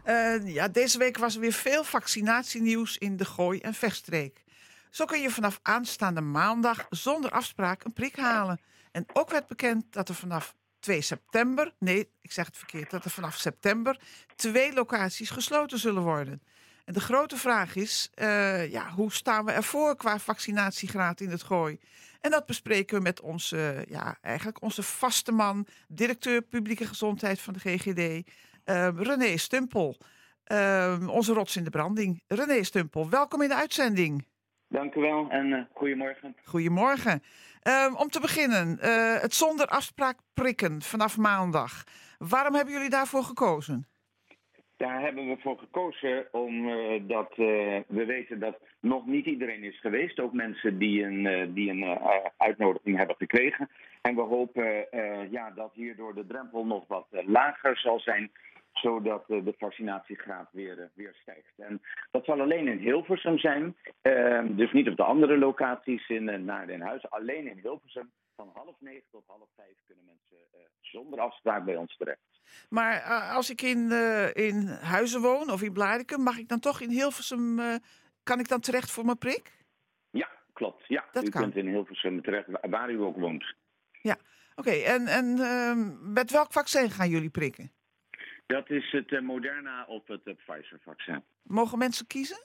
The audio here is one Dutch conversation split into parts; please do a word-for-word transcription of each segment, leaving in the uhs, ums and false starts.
Uh, ja, deze week was er weer veel vaccinatienieuws in de Gooi- en Vechtstreek. Zo kun je vanaf aanstaande maandag zonder afspraak een prik halen. En ook werd bekend dat er vanaf twee september... Nee, ik zeg het verkeerd. Dat er vanaf september twee locaties gesloten zullen worden. En de grote vraag is, uh, ja, hoe staan we ervoor qua vaccinatiegraad in het Gooi? En dat bespreken we met onze, ja, eigenlijk onze vaste man, directeur publieke gezondheid van de G G D... Uh, René Stumpel, uh, onze rots in de branding. René Stumpel, welkom in de uitzending. Dank u wel en uh, goedemorgen. Goedemorgen. Uh, om te beginnen, uh, het zonder afspraak prikken vanaf maandag. Waarom hebben jullie daarvoor gekozen? Daar hebben we voor gekozen omdat uh, uh, we weten dat nog niet iedereen is geweest. Ook mensen die een, uh, die een uh, uitnodiging hebben gekregen. En we hopen uh, ja, dat hierdoor de drempel nog wat uh, lager zal zijn, zodat uh, de vaccinatiegraad weer, uh, weer stijgt. En dat zal alleen in Hilversum zijn, uh, dus niet op de andere locaties in uh, naar Den Huis. Alleen in Hilversum, van half negen tot half vijf kunnen mensen uh, zonder afspraak bij ons terecht. Maar uh, als ik in, uh, in Huizen woon of in Blaricum, mag ik dan toch in Hilversum, uh, kan ik dan terecht voor mijn prik? Ja, klopt. Ja, dat u kan. kunt in Hilversum terecht waar u ook woont. Ja, oké. Okay. En, en uh, met welk vaccin gaan jullie prikken? Dat is het uh, Moderna of het uh, Pfizer-vaccin. Mogen mensen kiezen?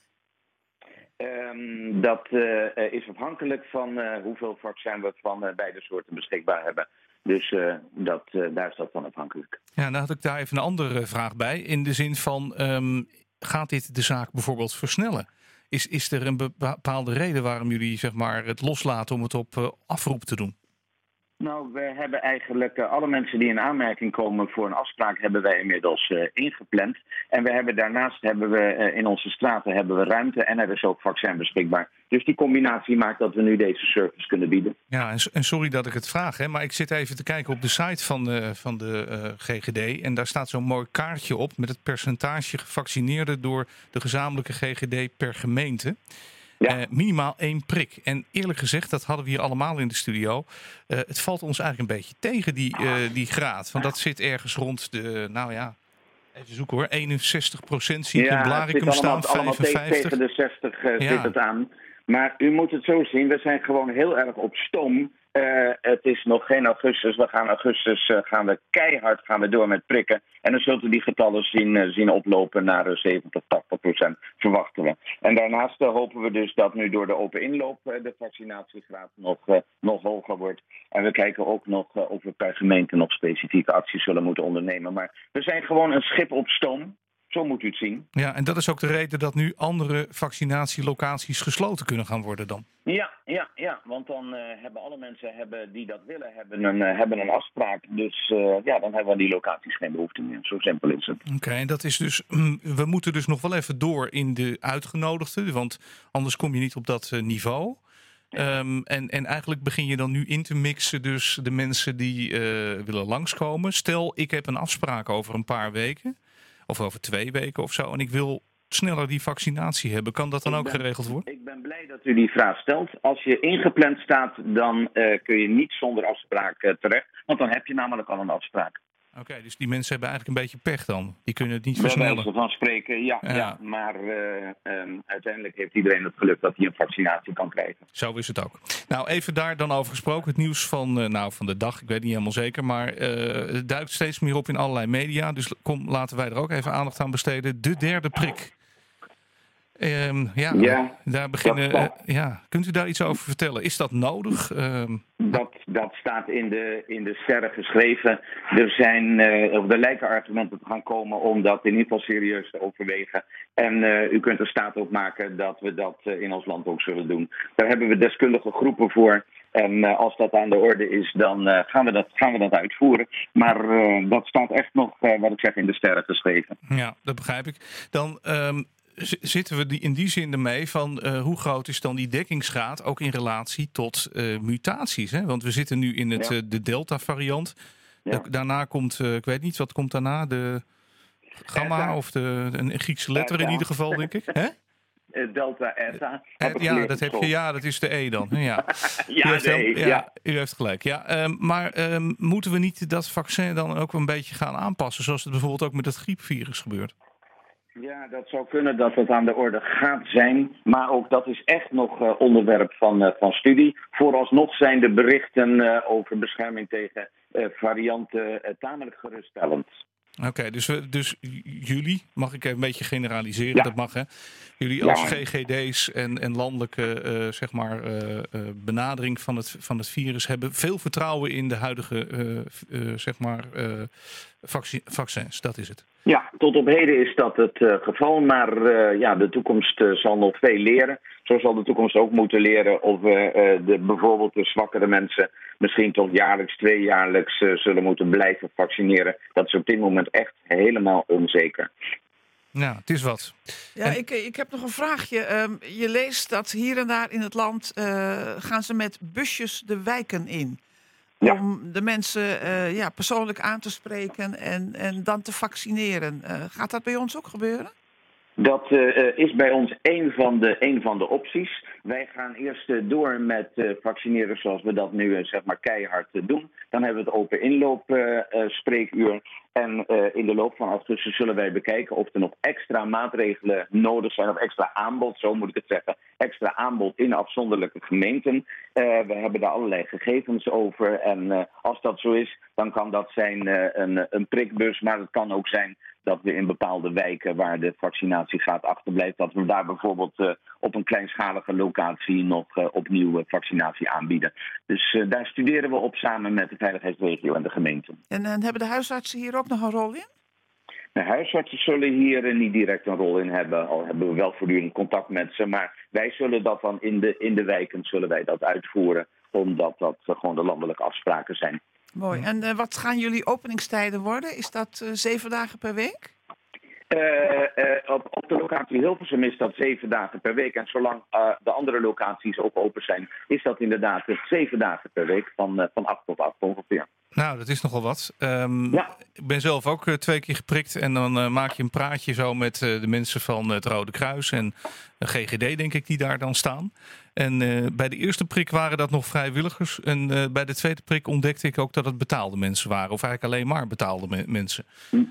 Um, dat uh, is afhankelijk van uh, hoeveel vaccin we van uh, beide soorten beschikbaar hebben. Dus uh, dat, uh, daar is dat van afhankelijk. Ja, dan had ik daar even een andere vraag bij. In de zin van, um, gaat dit de zaak bijvoorbeeld versnellen? Is, is er een bepaalde reden waarom jullie zeg maar, het loslaten om het op uh, afroep te doen? Nou, we hebben eigenlijk uh, alle mensen die in aanmerking komen voor een afspraak hebben wij inmiddels uh, ingepland. En we hebben daarnaast hebben we uh, in onze straten hebben we ruimte en er is ook vaccin beschikbaar. Dus die combinatie maakt dat we nu deze service kunnen bieden. Ja, en, en sorry dat ik het vraag, hè, maar ik zit even te kijken op de site van de, van de uh, G G D. En daar staat zo'n mooi kaartje op met het percentage gevaccineerden door de gezamenlijke G G D per gemeente. Ja. Uh, minimaal één prik. En eerlijk gezegd, dat hadden we hier allemaal in de studio. Uh, het valt ons eigenlijk een beetje tegen, die, uh, die graad. Want dat zit ergens rond de, nou ja, even zoeken hoor, eenenzestig procent zie ik ja, in Blaricum staan, allemaal, vijfenvijftig. Allemaal tegen de zestig uh, ja. zit het aan. Maar u moet het zo zien, we zijn gewoon heel erg op stoom. Uh, het is nog geen augustus. We gaan augustus uh, gaan we keihard gaan we door met prikken. En dan zult u die getallen zien, uh, zien oplopen naar uh, zeventig, tachtig procent verwachten we. En daarnaast uh, hopen we dus dat nu door de open inloop uh, de vaccinatiegraad nog, uh, nog hoger wordt. En we kijken ook nog uh, of we per gemeente nog specifieke acties zullen moeten ondernemen. Maar we zijn gewoon een schip op stoom. Zo moet u het zien. Ja, en dat is ook de reden dat nu andere vaccinatielocaties gesloten kunnen gaan worden dan? Ja, ja, ja. Want dan uh, hebben alle mensen hebben, die dat willen, hebben een, uh, hebben een afspraak. Dus uh, ja, dan hebben we die locaties geen behoefte meer. Zo simpel is het. Oké, okay, en dat is dus, we moeten dus nog wel even door in de uitgenodigden. Want anders kom je niet op dat uh, niveau. Ja. Um, en, en eigenlijk begin je dan nu in te mixen dus de mensen die uh, willen langskomen. Stel, ik heb een afspraak over een paar weken. Of over twee weken of zo. En ik wil sneller die vaccinatie hebben. Kan dat dan ik ook ben, geregeld worden? Ik ben blij dat u die vraag stelt. Als je ingepland staat, dan uh, kun je niet zonder afspraak uh, terecht. Want dan heb je namelijk al een afspraak. Oké, okay, dus die mensen hebben eigenlijk een beetje pech dan. Die kunnen het niet versnellen. Bij wijze van spreken, ja. ja. ja maar uh, um, uiteindelijk heeft iedereen het geluk dat hij een vaccinatie kan krijgen. Zo is het ook. Nou, even daar dan over gesproken. Het nieuws van, uh, nou, van de dag, ik weet niet helemaal zeker. Maar uh, het duikt steeds meer op in allerlei media. Dus kom, laten wij er ook even aandacht aan besteden. De derde prik. Um, ja, ja, daar beginnen. Uh, ja, kunt u daar iets over vertellen? Is dat nodig? Um, dat, dat staat in de, in de sterren geschreven. Er zijn, uh, er lijken argumenten te gaan komen om dat in ieder geval serieus te overwegen. En uh, u kunt er staat op maken dat we dat uh, in ons land ook zullen doen. Daar hebben we deskundige groepen voor. En uh, als dat aan de orde is, dan uh, gaan, we dat, gaan we dat uitvoeren. Maar uh, dat staat echt nog, uh, wat ik zeg, in de sterren geschreven. Ja, dat begrijp ik. Dan Um... zitten we in die zin ermee van uh, hoe groot is dan die dekkingsgraad ook in relatie tot uh, mutaties? Hè? Want we zitten nu in het, ja. uh, de Delta-variant. Ja. Da- daarna komt, uh, ik weet niet, wat komt daarna? De gamma Eta. Of de, een Griekse letter Eta. In ieder geval, denk ik. Hè? Delta, Eta. Uh, ja, dat heb je, ja, dat is de E dan. Ja, ja, u, heeft de e, ja, ja. u heeft gelijk. Ja, um, maar um, moeten we niet dat vaccin dan ook een beetje gaan aanpassen? Zoals het bijvoorbeeld ook met het griepvirus gebeurt? Ja, dat zou kunnen dat het aan de orde gaat zijn. Maar ook dat is echt nog uh, onderwerp van, uh, van studie. Vooralsnog zijn de berichten uh, over bescherming tegen uh, varianten uh, tamelijk geruststellend. Oké, okay, dus, we, dus jullie, mag ik een beetje generaliseren, ja. dat mag hè? Jullie als ja. G G D's en, en landelijke uh, zeg maar, uh, uh, benadering van het, van het virus hebben veel vertrouwen in de huidige uh, uh, zeg maar, uh, vaccin, vaccins, dat is het. Ja, tot op heden is dat het uh, geval, maar uh, ja, de toekomst uh, zal nog veel leren. Zo zal de toekomst ook moeten leren of we uh, de, bijvoorbeeld de zwakkere mensen misschien toch jaarlijks, tweejaarlijks uh, zullen moeten blijven vaccineren. Dat is op dit moment echt helemaal onzeker. Nou, het is wat. Ja, en... ik, ik heb nog een vraagje. Um, je leest dat hier en daar in het land uh, gaan ze met busjes de wijken in. Ja. Om de mensen uh, ja, persoonlijk aan te spreken en, en dan te vaccineren. Uh, gaat dat bij ons ook gebeuren? Dat uh, is bij ons een van de, een van de opties. Wij gaan eerst uh, door met uh, vaccineren zoals we dat nu uh, zeg maar keihard uh, doen. Dan hebben we het open inloop uh, uh, spreekuur. En uh, in de loop van augustus zullen wij bekijken of er nog extra maatregelen nodig zijn. Of extra aanbod, zo moet ik het zeggen. Extra aanbod in afzonderlijke gemeenten. Uh, we hebben daar allerlei gegevens over. En uh, als dat zo is, dan kan dat zijn uh, een, een prikbus. Maar het kan ook zijn dat we in bepaalde wijken waar de vaccinatiegraad achterblijft, dat we daar bijvoorbeeld uh, op een kleinschalige locatie nog uh, opnieuw uh, vaccinatie aanbieden. Dus uh, daar studeren we op samen met de veiligheidsregio en de gemeente. En, en hebben de huisartsen hier ook nog een rol in? De huisartsen zullen hier uh, niet direct een rol in hebben, al hebben we wel voortdurend contact met ze. Maar wij zullen dat dan in de, in de wijken zullen wij dat uitvoeren, omdat dat uh, gewoon de landelijke afspraken zijn. Mooi. En uh, wat gaan jullie openingstijden worden? Is dat uh, zeven dagen per week? Uh, uh, op, op de locatie Hilversum is dat zeven dagen per week. En zolang uh, de andere locaties ook open zijn, is dat inderdaad zeven dagen per week van, uh, van acht tot acht ongeveer. Nou, dat is nogal wat. Um, ja. Ik ben zelf ook uh, twee keer geprikt. En dan uh, maak je een praatje zo met uh, de mensen van het Rode Kruis en de G G D, denk ik, die daar dan staan. En uh, bij de eerste prik waren dat nog vrijwilligers. En uh, bij de tweede prik ontdekte ik ook dat het betaalde mensen waren. Of eigenlijk alleen maar betaalde me- mensen.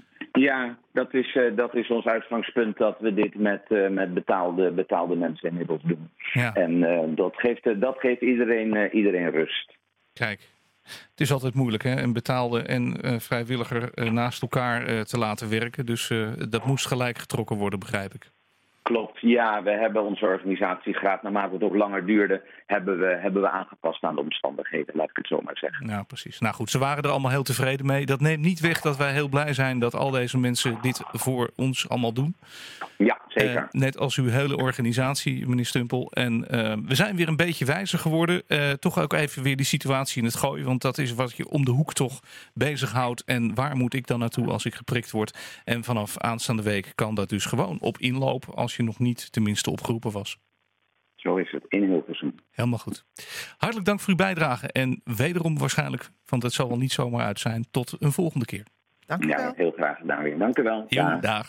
Ja, dat is, uh, dat is ons uitgangspunt dat we dit met, uh, met betaalde, betaalde mensen inmiddels doen. Ja. En uh, dat geeft, uh, dat geeft iedereen, uh, iedereen rust. Kijk. Het is altijd moeilijk, hè? Een betaalde en uh, vrijwilliger uh, naast elkaar uh, te laten werken. Dus uh, dat moest gelijk getrokken worden, begrijp ik. Klopt, ja. We hebben onze organisatiegraad, naarmate het ook langer duurde, hebben we, hebben we aangepast aan de omstandigheden, laat ik het zo maar zeggen. Nou, precies. Nou goed, ze waren er allemaal heel tevreden mee. Dat neemt niet weg dat wij heel blij zijn dat al deze mensen dit voor ons allemaal doen. Ja, zeker. Uh, net als uw hele organisatie, meneer Stumpel. En uh, we zijn weer een beetje wijzer geworden. Uh, toch ook even weer die situatie in het Gooi. Want dat is wat je om de hoek toch bezighoudt. En waar moet ik dan naartoe als ik geprikt word? En vanaf aanstaande week kan dat dus gewoon op inloop, als je nog niet tenminste opgeroepen was. Zo is het, in Hilversum. Helemaal goed. Hartelijk dank voor uw bijdrage. En wederom waarschijnlijk, want het zal wel niet zomaar uit zijn, tot een volgende keer. Dank u wel. Ja, heel graag gedaan weer. Dank u wel. Jo, dag.